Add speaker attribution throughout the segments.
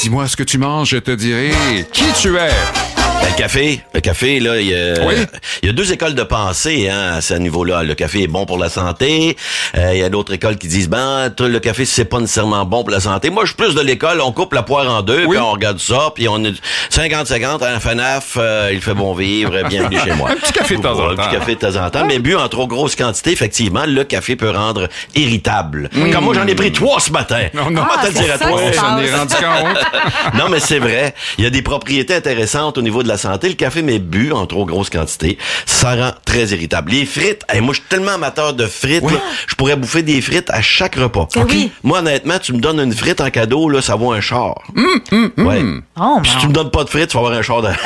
Speaker 1: dis-moi ce que tu manges, je te dirai qui tu es.
Speaker 2: Le café, là, il y a deux écoles de pensée, à ce niveau-là. Le café est bon pour la santé. Il y a d'autres écoles qui disent, le café, c'est pas nécessairement bon pour la santé. Moi, je suis plus de l'école, on coupe la poire en deux, puis on regarde ça, puis on est 50-50, un FNAF, il fait bon vivre, bienvenue chez moi.
Speaker 1: Un petit café de temps en temps.
Speaker 2: Un petit café de temps en temps, mais bu en trop grosse quantité, effectivement, le café peut rendre irritable. Comme moi, j'en ai pris 3 ce matin.
Speaker 1: Non,
Speaker 2: Comment te le dire à toi?
Speaker 1: J'en ai rendu compte.
Speaker 2: Non, mais c'est vrai. Il y a des propriétés intéressantes au niveau de la santé. Le café, mais bu en trop grosse quantité, ça rend très irritable. Les frites, moi, je suis tellement amateur de frites, là, je pourrais bouffer des frites à chaque repas.
Speaker 3: Oui.
Speaker 2: Moi, honnêtement, tu me donnes une frite en cadeau, là, ça vaut un char. Ouais.
Speaker 3: Oh,
Speaker 2: Si tu me donnes pas de frites, tu vas avoir un char de...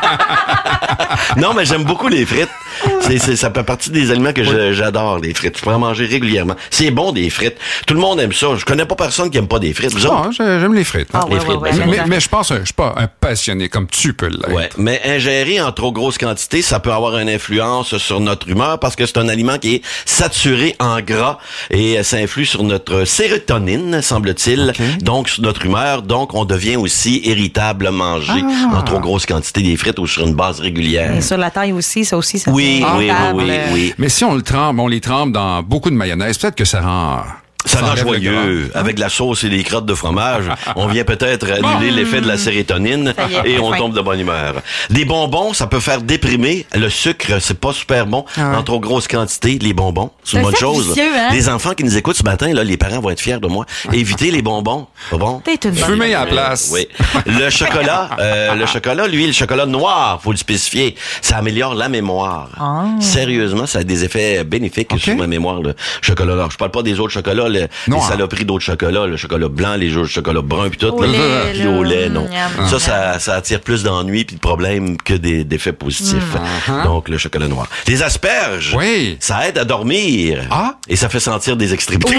Speaker 2: Non, mais j'aime beaucoup les frites. Ça fait partie des aliments que j'adore, les frites. Je pourrais en manger régulièrement. C'est bon, des frites. Tout le monde aime ça. Je connais pas personne qui aime pas des frites.
Speaker 1: J'aime les frites.
Speaker 3: Ah,
Speaker 2: Les frites,
Speaker 1: Mais je pense que je suis pas un passionné comme tu peux l'être.
Speaker 2: Ouais, mais ingérer en trop grosse quantité, ça peut avoir une influence sur notre humeur parce que c'est un aliment qui est saturé en gras et ça influe sur notre sérotonine, semble-t-il, donc sur notre humeur. Donc, on devient aussi irritable à manger en trop grosse quantité des frites ou sur une base régulière.
Speaker 3: Et sur la taille aussi, ça aussi, ça
Speaker 2: Oui.
Speaker 1: Mais si on les trempe dans beaucoup de mayonnaise, peut-être que ça rend...
Speaker 2: Ça rend
Speaker 1: enlève le
Speaker 2: joyeux.
Speaker 1: gras.
Speaker 2: Avec de la sauce et des crottes de fromage, on vient peut-être annuler l'effet de la sérotonine
Speaker 3: Ça y est,
Speaker 2: et on
Speaker 3: fin.
Speaker 2: tombe de bonne humeur. Des bonbons, ça peut faire déprimer. Le sucre, c'est pas super bon. En trop grosse quantité, les bonbons, c'est une bonne chose.
Speaker 3: vicieux, hein?
Speaker 2: Les enfants qui nous écoutent ce matin, là, les parents vont être fiers de moi. Évitez les bonbons. Pas bon?
Speaker 3: T'es une bonne
Speaker 1: Fumer à la
Speaker 3: personne.
Speaker 1: place.
Speaker 2: Oui. Le chocolat, le chocolat noir, faut le spécifier, ça améliore la mémoire. Sérieusement, ça a des effets bénéfiques sur ma mémoire, le chocolat noir. Je parle pas des autres chocolats, les saloperies d'autres chocolats, le chocolat blanc, les autres chocolats bruns, puis tout.
Speaker 3: Au lait,
Speaker 2: Puis au lait, non.
Speaker 3: miam.
Speaker 2: Ça attire plus d'ennuis puis de problèmes que d'effets positifs. Donc, le chocolat noir. Les asperges, ça aide à dormir. Et ça fait sentir des extrémités.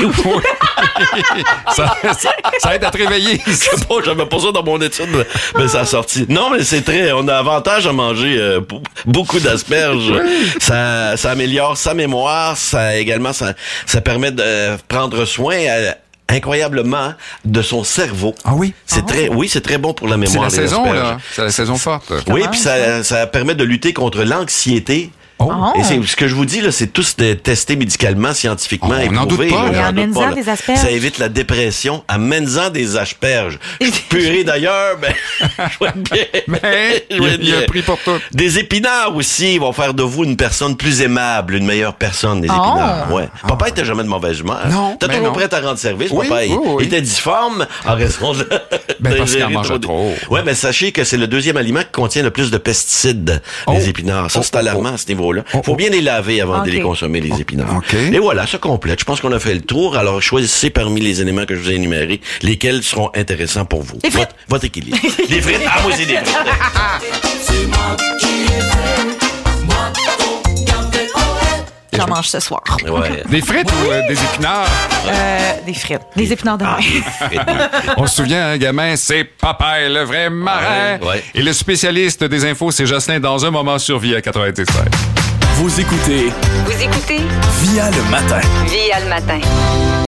Speaker 1: ça aide à te réveiller.
Speaker 2: Je sais pas, j'avais pas ça dans mon étude, mais ça a sorti. Non, mais on a avantage à manger beaucoup d'asperges. Ça améliore sa mémoire, ça permet de prendre soin incroyablement de son cerveau.
Speaker 1: Ah oui?
Speaker 2: C'est très bon pour la
Speaker 1: C'est
Speaker 2: mémoire.
Speaker 1: la saison,
Speaker 2: asperges.
Speaker 1: là. C'est la saison forte.
Speaker 2: Oui, puis ça permet de lutter contre l'anxiété. Et c'est ce que je vous dis là, c'est tous testé médicalement, scientifiquement
Speaker 1: On n'en
Speaker 2: éprouvé.
Speaker 1: doute pas.
Speaker 3: Et
Speaker 2: J'en doute
Speaker 3: amène-en
Speaker 2: pas, là.
Speaker 3: des asperges.
Speaker 2: Ça évite la dépression. Amène-en des asperges. Purée d'ailleurs, je vais être bien.
Speaker 1: Mais
Speaker 2: Je vais être
Speaker 1: il y a
Speaker 2: bien.
Speaker 1: un prix pour tout.
Speaker 2: Des épinards aussi vont faire de vous une personne plus aimable, une meilleure personne, des épinards. Ouais. Papa était jamais de mauvaise humeur.
Speaker 1: Non,
Speaker 2: T'es
Speaker 1: ben
Speaker 2: toujours
Speaker 1: non.
Speaker 2: prêt à rendre service,
Speaker 1: Oui,
Speaker 2: papa.
Speaker 1: oui.
Speaker 2: Il était difforme en raison de...
Speaker 1: Parce qu'il en mangeait trop.
Speaker 2: Ouais, mais sachez que c'est le deuxième aliment qui contient le plus de pesticides, les épinards. Ça, c'est alarmant à ce niveau-là. Faut bien les laver avant de les consommer, les épinards. Et voilà, ça complète. Je pense qu'on a fait le tour. Alors, choisissez parmi les éléments que je vous ai énumérés lesquels seront intéressants pour vous.
Speaker 3: Les frites.
Speaker 2: Votre équilibre. Les frites. Ah, moi, c'est des frites.
Speaker 4: C'est moi qui ai fait, moi ton café au lait.
Speaker 3: J'en mange ce soir.
Speaker 2: Ouais.
Speaker 1: Des frites ou des épinards?
Speaker 3: Des frites. Des épinards de mer.
Speaker 1: On se souvient, un gamin, c'est Popeye, le vrai marin.
Speaker 2: Ouais.
Speaker 1: Et le spécialiste des infos, c'est Jocelyn, dans un moment sur Vie à 97.
Speaker 5: Vous écoutez
Speaker 6: Vous écoutez
Speaker 5: Via le matin.
Speaker 6: Via le matin.